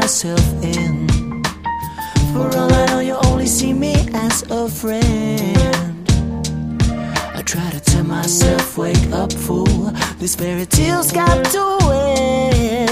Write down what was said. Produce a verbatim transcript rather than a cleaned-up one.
myself in. For all I know, you only see me as a friend. I try to tell myself, wake up, fool, this fairy tale's got to end.